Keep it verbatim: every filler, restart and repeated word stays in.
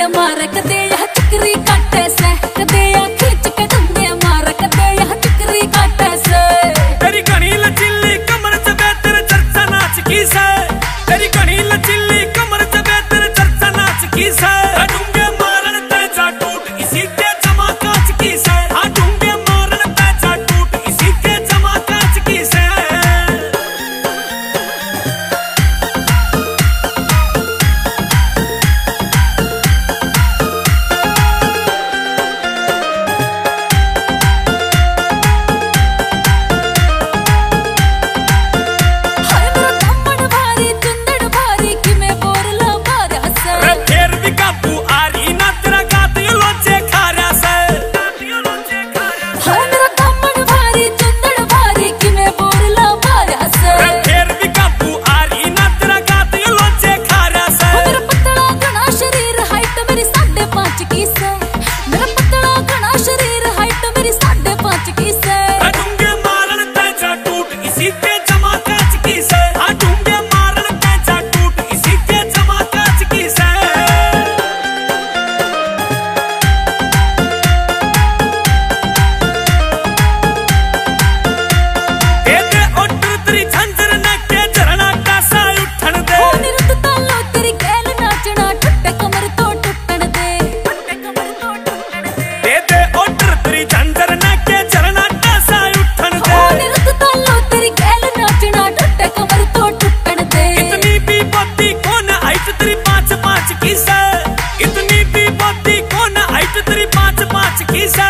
मार कदे यह चक्री काटे से, कदे या खींच के डंडे मार कदे यह चक्री काटे से। तेरी घनी लचीली कमर चबे तेरे चर्चा नाच की से, तेरी घनी लचीली कमर चबे तेरे चर्चा नाच की से। डूंगे मारन तेजा टूट इसी के जमा काच की से, हाँ डूंगे मारन तेजा टूट इसी के जमा काच की से। इतनी भी बुद्धि को ना आई तेरी पांच पांच की से।